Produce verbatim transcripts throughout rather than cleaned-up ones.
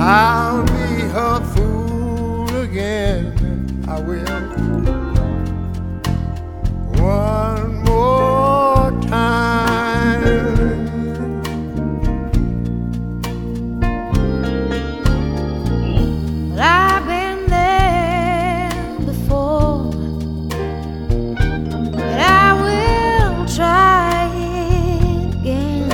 I'll be her fool again. I will. One more time. But I've been there before, but I will try it again.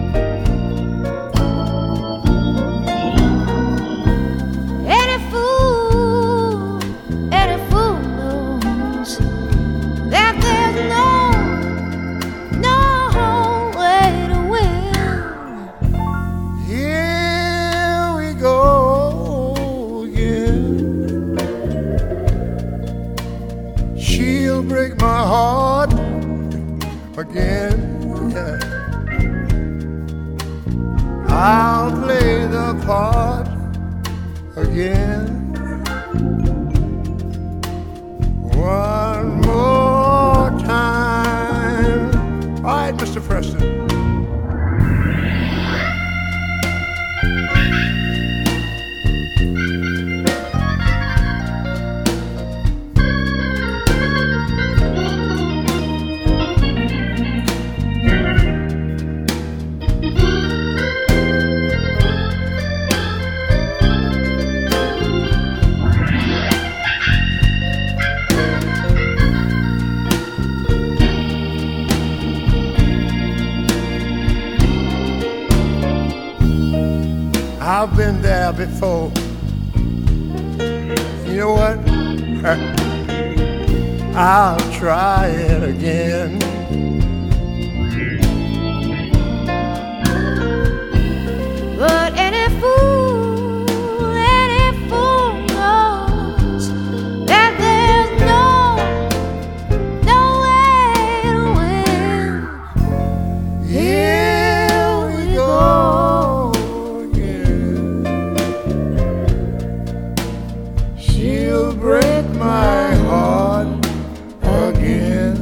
Any fool, any fool knows that there's no, no way to win. Here we go again. She'll break my heart again. Yeah. I'll play the part again. One more time. All right, Mister Preston. I've been there before. You know what? I'll try it again. But any fool, any fool knows that there's no, no way to win. Here we go again. She'll break my heart again.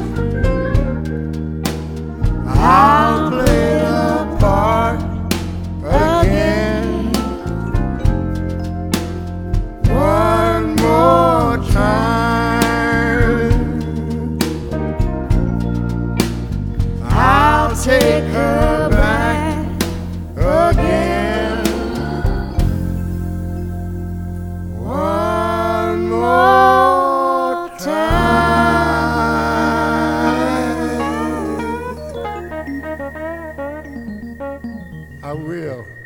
I'll play the part again. One more time. I'll take her back again. One more time. I will.